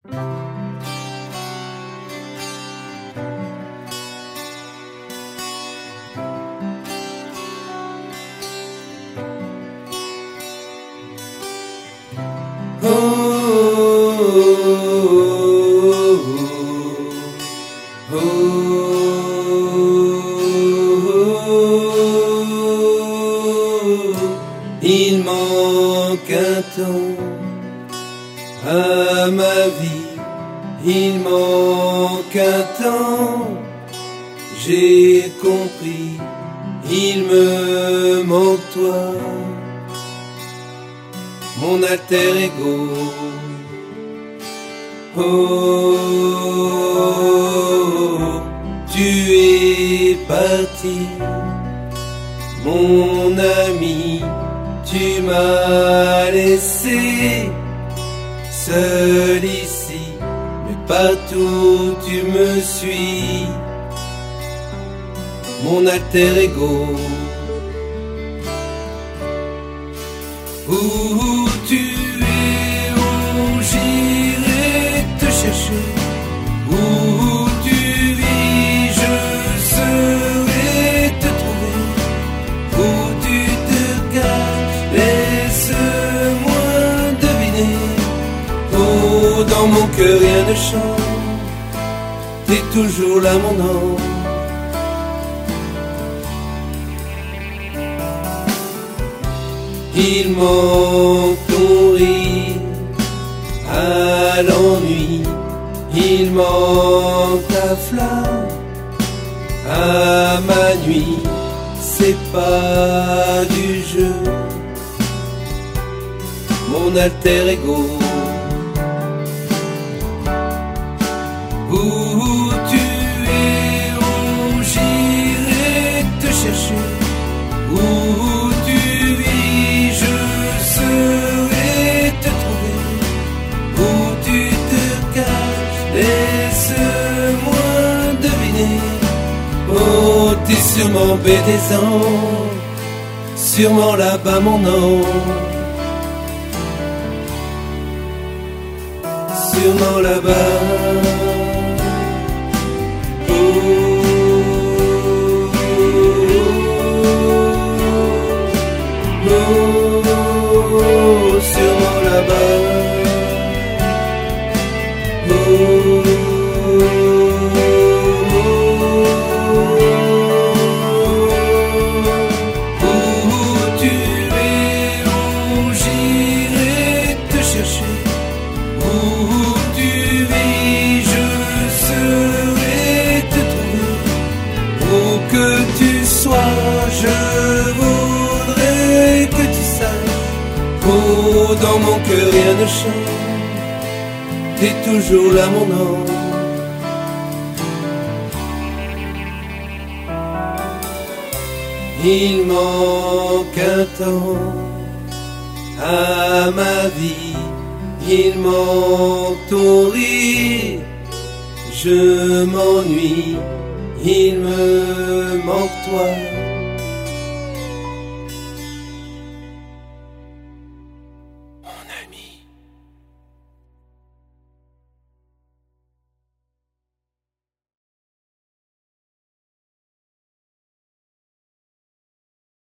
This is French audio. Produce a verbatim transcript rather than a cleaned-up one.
Oh, oh, oh, oh. Il manque un temps à ma vie, il manque un temps, j'ai compris, il me manque toi, mon alter ego. Oh, tu es parti, mon ami, tu m'as laissé seul ici, mais partout tu me suis, mon alter ego. Où tu es, où j'irai te chercher, où tu vis, je saurai te trouver, où tu te caches, laisse-moi deviner. Oh, dans mon cœur rien ne change, t'es toujours là mon ange. Il manque ton rire à l'ennui, il manque ta flamme à ma nuit, c'est pas du jeu, mon alter ego. Où tu es, où j'irai te chercher, où tu vis, je saurai te trouver, où tu te caches, laisse-moi deviner. Oh, t'es sûrement bédaisant, sûrement là-bas mon nom, sûrement là-bas. Sûrement là-bas. Oh, où tu es, où j'irai te chercher, où tu vis, je saurai te trouver, où que tu sois, je voudrais que tu saches. Oh, dans mon cœur rien ne change, t'es toujours là mon ange. Il manque un temps à ma vie, il manque ton rire, je m'ennuie, il me manque toi.